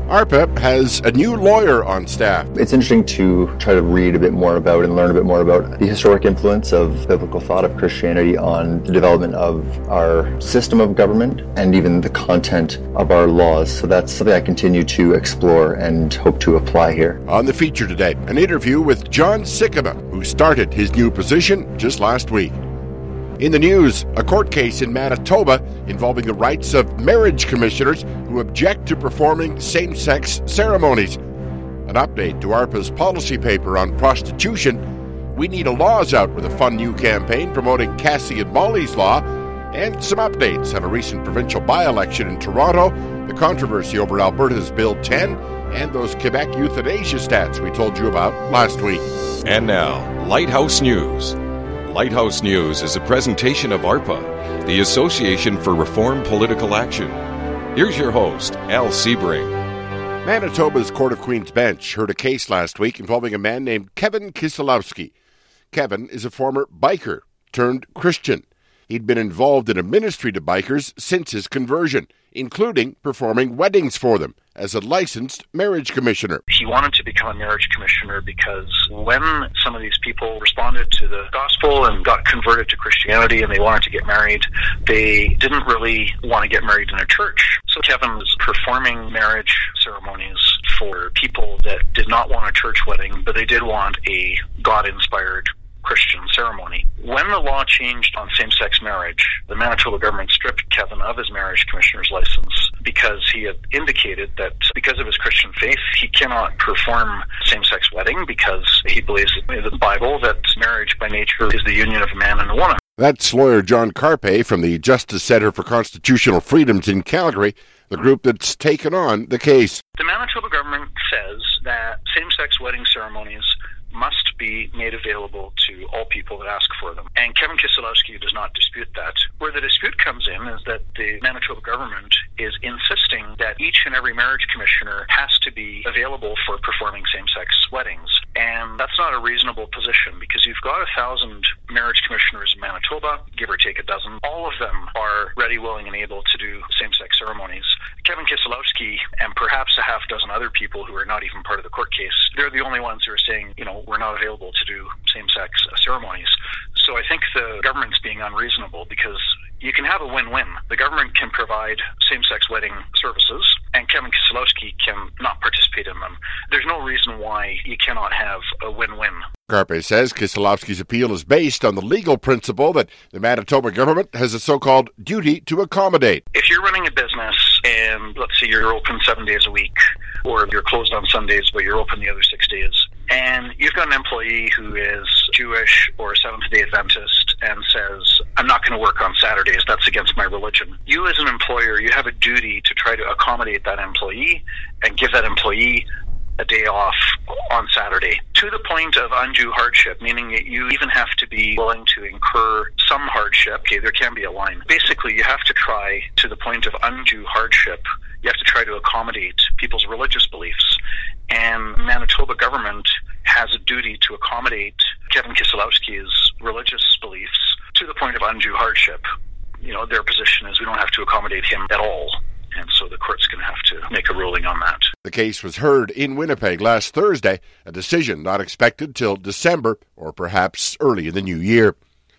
ARPA has a new lawyer on staff. It's interesting to try to read a bit more about and learn a bit more about the historic influence of biblical thought of Christianity on the development of our system of government and even the content of our laws. So that's something I continue to explore and hope to apply here. On the feature today, an interview with John Sikkema, who started his new position just last week. In the news, a court case in Manitoba involving the rights of marriage commissioners who object to performing same-sex ceremonies. An update to ARPA's policy paper on prostitution. We Need a Law's out with a fun new campaign promoting Cassie and Molly's Law. And some updates on a recent provincial by-election in Toronto, the controversy over Alberta's Bill 10, and those Quebec euthanasia stats we told you about last week. And now, Lighthouse News. Lighthouse News is a presentation of ARPA, the Association for Reform Political Action. Here's your host, Al Sebring. Manitoba's Court of Queen's Bench heard a case last week involving a man named Kevin Kiselowski. Kevin is a former biker turned Christian. He'd been involved in a ministry to bikers since his conversion, including performing weddings for them as a licensed marriage commissioner. He wanted to become a marriage commissioner because when some of these people responded to the gospel and got converted to Christianity and they wanted to get married, they didn't really want to get married in a church. So Kevin was performing marriage ceremonies for people that did not want a church wedding, but they did want a God-inspired Christian ceremony. When the law changed on same-sex marriage, the Manitoba government stripped Kevin of his marriage commissioner's license because he had indicated that because of his Christian faith, he cannot perform same-sex wedding because he believes in the Bible that marriage by nature is the union of a man and a woman. That's lawyer John Carpe from the Justice Centre for Constitutional Freedoms in Calgary, the group that's taken on the case. The Manitoba government says that same-sex wedding ceremonies must be made available to all people that ask for them. And Kevin Kiselowski does not dispute that. Where the dispute comes in is that the Manitoba government is insisting that each and every marriage commissioner has to be available for performing same-sex weddings. And that's not a reasonable position because you've got 1,000 marriage commissioners in Manitoba, give or take a dozen. All of them are ready, willing, and able to do same-sex ceremonies. Kevin Kiselowski and perhaps a half dozen other people who are not even part of the court case, they're the only ones who are saying, we're not available to do same-sex ceremonies. So I think the government's being unreasonable because you can have a win-win. The government can provide same-sex wedding services and Kevin Kiselowski can not participate in them. There's no reason why you cannot have a win-win. Carpe says Kiselowski's appeal is based on the legal principle that the Manitoba government has a so-called duty to accommodate. If you're running a business and let's say you're open 7 days a week or you're closed on Sundays but you're open the other 6 days, and you've got an employee who is Jewish or a Seventh-day Adventist and says, I'm not going to work on Saturdays, that's against my religion. You as an employer, you have a duty to try to accommodate that employee and give that employee a day off on Saturday, to the point of undue hardship, meaning that you even have to be willing to incur some hardship. Okay, there can be a line. Basically, you have to try to the point of undue hardship. You have to try to accommodate people's religious beliefs. And Manitoba government has a duty to accommodate Kevin Kiselowski's religious beliefs to the point of undue hardship. Their position is we don't have to accommodate him at all. And so the court's going to have to make a ruling on that. The case was heard in Winnipeg last Thursday, a decision not expected till December or perhaps early in the new year.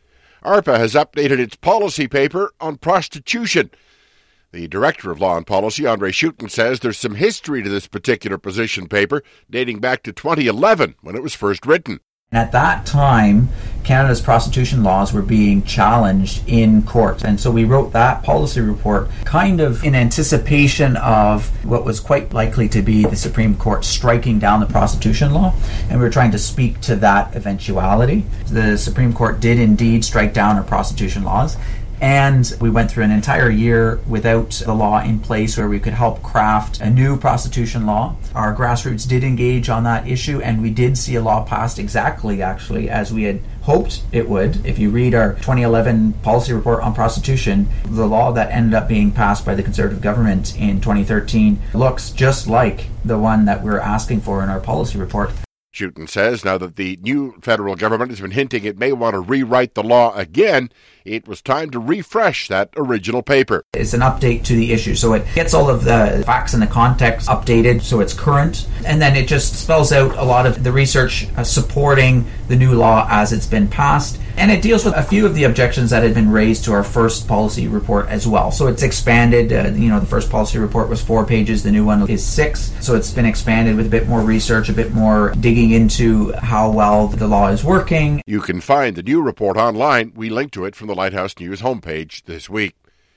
ARPA has updated its policy paper on prostitution. The Director of Law and Policy, Andre Schutten, says there's some history to this particular position paper dating back to 2011 when it was first written. At that time, Canada's prostitution laws were being challenged in court. And so we wrote that policy report kind of in anticipation of what was quite likely to be the Supreme Court striking down the prostitution law. And we were trying to speak to that eventuality. The Supreme Court did indeed strike down our prostitution laws. And we went through an entire year without the law in place where we could help craft a new prostitution law. Our grassroots did engage on that issue, and we did see a law passed exactly, actually, as we had hoped it would. If you read our 2011 policy report on prostitution, the law that ended up being passed by the Conservative government in 2013 looks just like the one that we're asking for in our policy report. Schueten says now that the new federal government has been hinting it may want to rewrite the law again, it was time to refresh that original paper. It's an update to the issue, so it gets all of the facts and the context updated so it's current, and then it just spells out a lot of the research supporting the new law as it's been passed, and it deals with a few of the objections that had been raised to our first policy report as well. So it's expanded. The first policy report was 4 pages, the new one is 6, so it's been expanded with a bit more research, a bit more digging into how well the law is working. You can find the new report online. We link to it from the Lighthouse News homepage this week.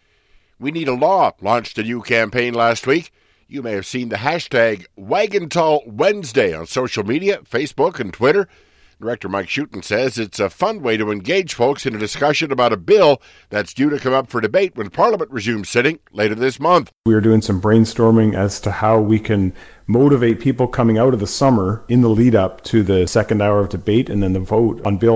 We Need a Law launched a new campaign last week. You may have seen the hashtag Wagenthal Wednesday on social media, Facebook and Twitter. Director Mike Schueten says it's a fun way to engage folks in a discussion about a bill that's due to come up for debate when Parliament resumes sitting later this month. We are doing some brainstorming as to how we can motivate people coming out of the summer in the lead up to the second hour of debate and then the vote on Bill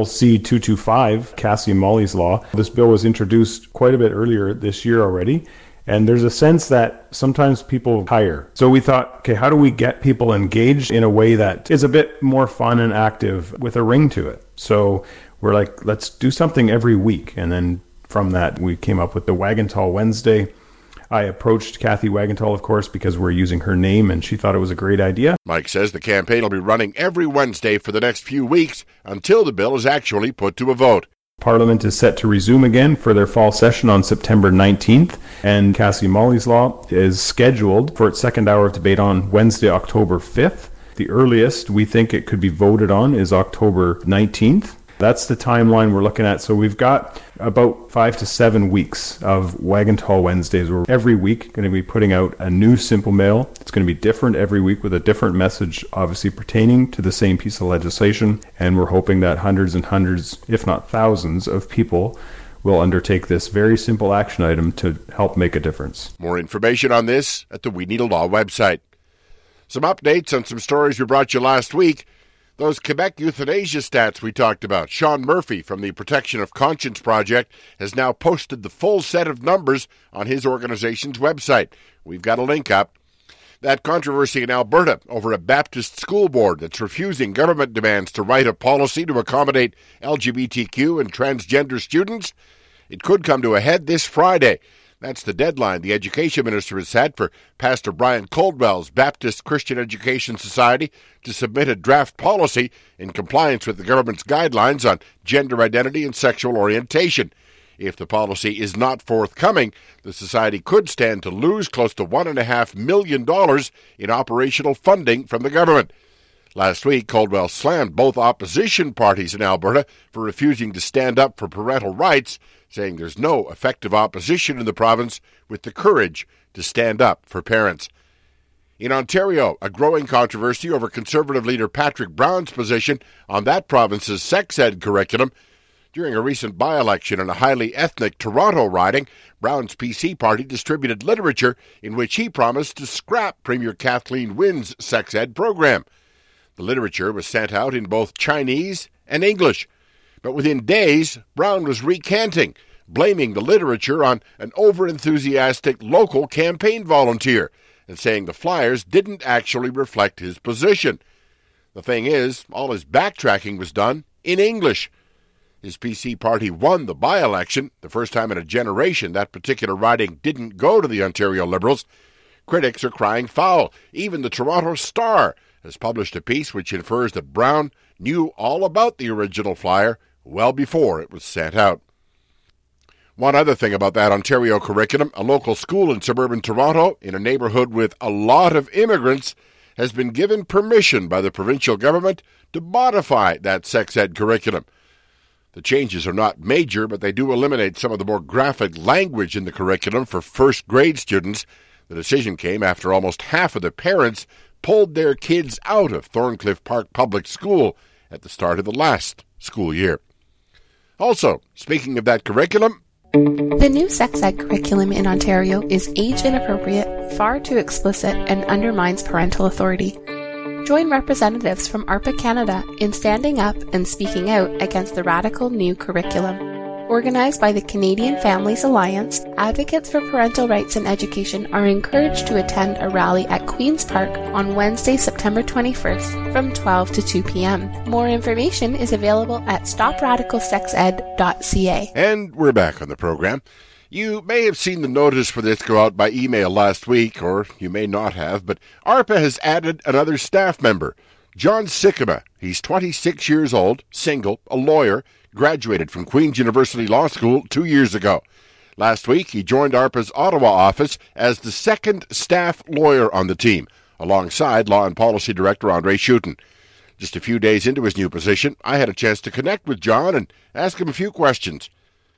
C-225, Cassie and Molly's Law. This bill was introduced quite a bit earlier this year already. And there's a sense that sometimes people tire. So we thought, okay, how do we get people engaged in a way that is a bit more fun and active with a ring to it? So we're like, let's do something every week. And then from that, we came up with the Wagenthal Wednesday. I approached Kathy Wagenthal, of course, because we're using her name, and she thought it was a great idea. Mike says the campaign will be running every Wednesday for the next few weeks until the bill is actually put to a vote. Parliament is set to resume again for their fall session on September 19th, and Cassie Molly's Law is scheduled for its second hour of debate on Wednesday, October 5th. The earliest we think it could be voted on is October 19th. That's the timeline we're looking at. So we've got about 5 to 7 weeks of Wagenthal Wednesdays. We're every week going to be putting out a new Simple Mail. It's going to be different every week with a different message, obviously pertaining to the same piece of legislation. And we're hoping that hundreds and hundreds, if not thousands, of people will undertake this very simple action item to help make a difference. More information on this at the We Need a Law website. Some updates on some stories we brought you last week. Those Quebec euthanasia stats we talked about. Sean Murphy from the Protection of Conscience Project has now posted the full set of numbers on his organization's website. We've got a link up. That controversy in Alberta over a Baptist school board that's refusing government demands to write a policy to accommodate LGBTQ and transgender students, it could come to a head this Friday. That's the deadline the education minister has set for Pastor Brian Coldwell's Baptist Christian Education Society to submit a draft policy in compliance with the government's guidelines on gender identity and sexual orientation. If the policy is not forthcoming, the society could stand to lose close to $1.5 million in operational funding from the government. Last week, Coldwell slammed both opposition parties in Alberta for refusing to stand up for parental rights, saying there's no effective opposition in the province with the courage to stand up for parents. In Ontario, a growing controversy over Conservative leader Patrick Brown's position on that province's sex ed curriculum. During a recent by-election in a highly ethnic Toronto riding, Brown's PC party distributed literature in which he promised to scrap Premier Kathleen Wynne's sex ed program. The literature was sent out in both Chinese and English. But within days, Brown was recanting, blaming the literature on an over-enthusiastic local campaign volunteer and saying the flyers didn't actually reflect his position. The thing is, all his backtracking was done in English. His PC party won the by-election, the first time in a generation that particular riding didn't go to the Ontario Liberals. Critics are crying foul. Even the Toronto Star has published a piece which infers that Brown knew all about the original flyer well before it was sent out. One other thing about that Ontario curriculum, a local school in suburban Toronto, in a neighborhood with a lot of immigrants, has been given permission by the provincial government to modify that sex ed curriculum. The changes are not major, but they do eliminate some of the more graphic language in the curriculum for first grade students. The decision came after almost half of the parents pulled their kids out of Thorncliffe Park Public School at the start of the last school year. Also, speaking of that curriculum, the new sex ed curriculum in Ontario is age inappropriate, far too explicit, and undermines parental authority. Join representatives from ARPA Canada in standing up and speaking out against the radical new curriculum. Organized by the Canadian Families Alliance, advocates for parental rights in education are encouraged to attend a rally at Queen's Park on Wednesday, September 21st from 12 to 2 p.m. More information is available at stopradicalsexed.ca. And we're back on the program. You may have seen the notice for this go out by email last week, or you may not have, but ARPA has added another staff member, John Sikkema. He's 26 years old, single, a lawyer, graduated from Queen's University Law School 2 years ago. Last week, he joined ARPA's Ottawa office as the second staff lawyer on the team, alongside Law and Policy Director Andre Schutten. Just a few days into his new position, I had a chance to connect with John and ask him a few questions.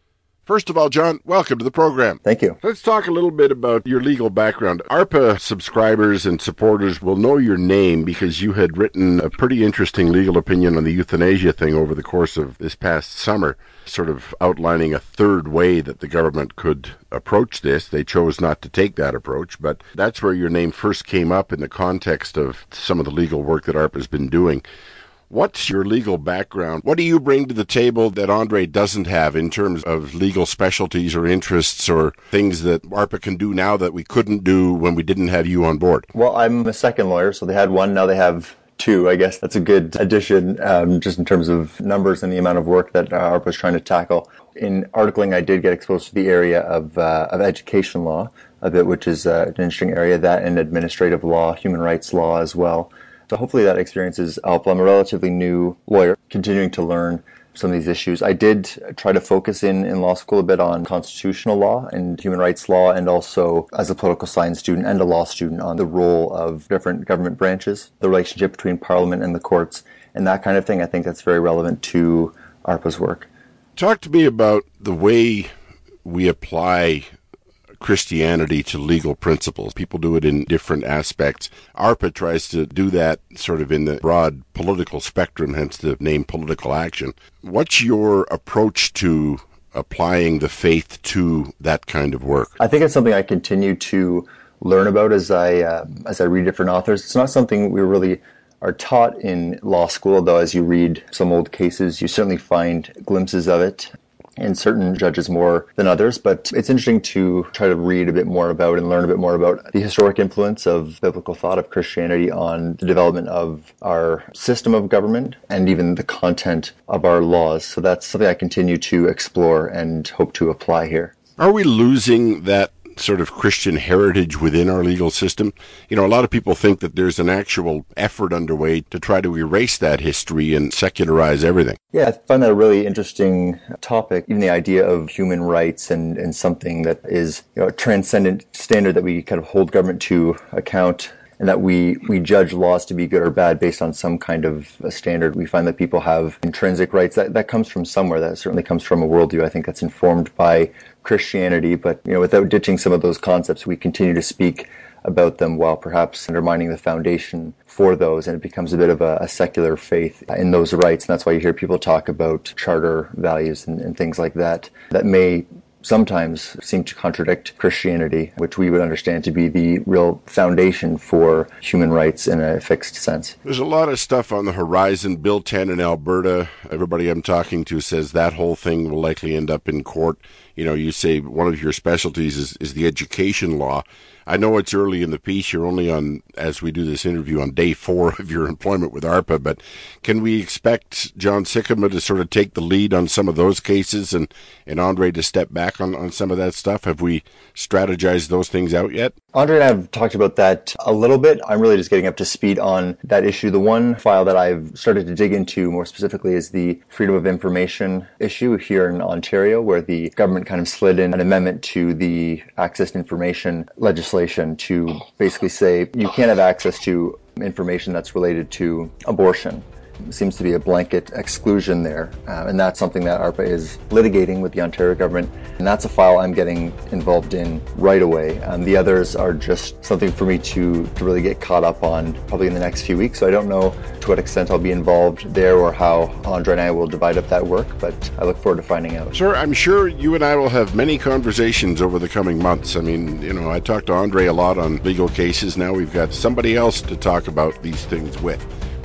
First of all, John, welcome to the program. Thank you. Let's talk a little bit about your legal background. ARPA subscribers and supporters will know your name because you had written a pretty interesting legal opinion on the euthanasia thing over the course of this past summer, sort of outlining a third way that the government could approach this. They chose not to take that approach, but that's where your name first came up in the context of some of the legal work that ARPA's been doing. What's your legal background? What do you bring to the table that Andre doesn't have in terms of legal specialties or interests or things that ARPA can do now that we couldn't do when we didn't have you on board? Well, I'm a second lawyer, so they had one, now they have two. I guess that's a good addition, just in terms of numbers and the amount of work that ARPA is trying to tackle. In articling, I did get exposed to the area of education law a bit, which is an interesting area, that and administrative law, human rights law as well. So hopefully that experience is helpful. I'm a relatively new lawyer, continuing to learn some of these issues. I did try to focus in law school a bit on constitutional law and human rights law, and also as a political science student and a law student on the role of different government branches, the relationship between Parliament and the courts, and that kind of thing. I think that's very relevant to ARPA's work. Talk to me about the way we apply Christianity to legal principles. People do it in different aspects. ARPA tries to do that sort of in the broad political spectrum, hence the name political action. What's your approach to applying the faith to that kind of work? I think it's something I continue to learn about as I read different authors. It's not something we really are taught in law school, although as you read some old cases, you certainly find glimpses of it, and certain judges more than others. But it's interesting to try to read a bit more about and learn a bit more about the historic influence of biblical thought of Christianity on the development of our system of government and even the content of our laws. So that's something I continue to explore and hope to apply here. Are we losing that sort of Christian heritage within our legal system? You know, a lot of people think that there's an actual effort underway to try to erase that history and secularize everything. Yeah, I find that a really interesting topic, even the idea of human rights and something that is, you know, a transcendent standard that we kind of hold government to account, and that we judge laws to be good or bad based on some kind of a standard. We find that people have intrinsic rights. That comes from somewhere. That certainly comes from a worldview. I think that's informed by Christianity, but, you know, without ditching some of those concepts, we continue to speak about them while perhaps undermining the foundation for those, and it becomes a bit of a secular faith in those rights. And that's why you hear people talk about charter values and things like that may sometimes seem to contradict Christianity, which we would understand to be the real foundation for human rights in a fixed sense. There's a lot of stuff on the horizon. Bill 10 in Alberta, everybody I'm talking to says that whole thing will likely end up in court. You know, you say one of your specialties is the education law. I know it's early in the piece. You're only on, as we do this interview, on day 4 of your employment with ARPA, but can we expect John Sikkema to sort of take the lead on some of those cases and Andre to step back on some of that stuff? Have we strategized those things out yet? Andre and I have talked about that a little bit. I'm really just getting up to speed on that issue. The one file that I've started to dig into more specifically is the Freedom of Information issue here in Ontario, where the government kind of slid in an amendment to the access to information legislation to basically say you can't have access to information that's related to abortion. Seems to be a blanket exclusion there, and that's something that ARPA is litigating with the Ontario government, and that's a file I'm getting involved in right away. The others are just something for me to really get caught up on probably in the next few weeks, so I don't know to what extent I'll be involved there or how Andre and I will divide up that work, but I look forward to finding out. Sir, I'm sure you and I will have many conversations over the coming months. I mean, you know, I talked to Andre a lot on legal cases. Now we've got somebody else to talk about these things with.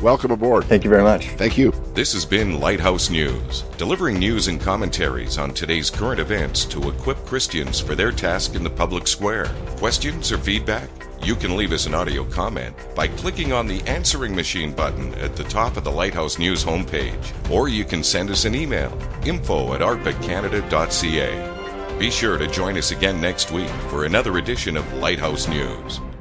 welcome aboard. Thank you very much. Thank you. This has been Lighthouse News, delivering news and commentaries on today's current events to equip Christians for their task in the public square. Questions or feedback? You can leave us an audio comment by clicking on the answering machine button at the top of the Lighthouse News homepage, or you can send us an email, info@arpacanada.ca. Be sure to join us again next week for another edition of Lighthouse News.